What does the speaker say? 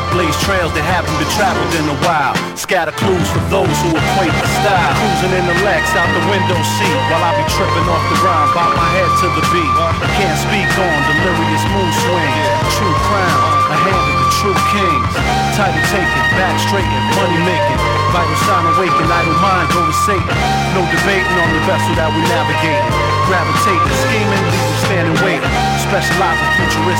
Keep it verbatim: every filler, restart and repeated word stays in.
blaze trails that haven't been traveled in a while. Scatter clues for those who equate the style. Cruising in the Lex out the window seat while I be tripping off the rhyme, bob my head to the beat. Can't speak on delirious moon swings. True crown, a hand of the true kings. Title taken, back straightened, money making. Vital sign awaken, idle mind go to Satan. No debating on the vessel that we navigating. Gravitating, scheming, leave them standing waiting. Specializing futuristic